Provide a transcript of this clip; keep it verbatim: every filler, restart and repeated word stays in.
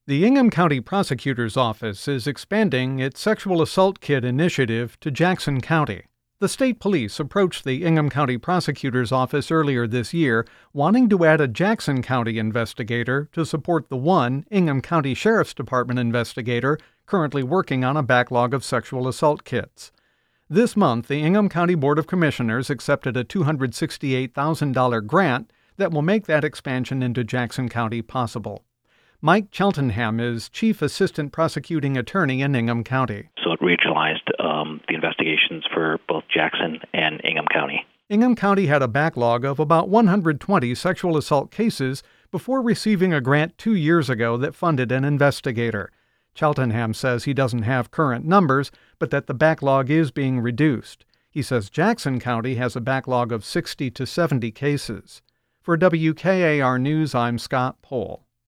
The Ingham County Prosecutor's Office is expanding its sexual assault kit initiative to Jackson County. The state police approached the Ingham County Prosecutor's Office earlier this year, wanting to add a Jackson County investigator to support the one Ingham County Sheriff's Department investigator currently working on a backlog of sexual assault kits. This month, the Ingham County Board of Commissioners accepted a two hundred sixty-eight thousand dollars grant that will make that expansion into Jackson County possible. Mike Cheltenham is Chief Assistant Prosecuting Attorney in Ingham County. So it regionalized um, the investigations for both Jackson and Ingham County. Ingham County had a backlog of about one hundred twenty sexual assault cases before receiving a grant two years ago that funded an investigator. Cheltenham says he doesn't have current numbers, but that the backlog is being reduced. He says Jackson County has a backlog of sixty to seventy cases. For W K A R News, I'm Scott Pohl.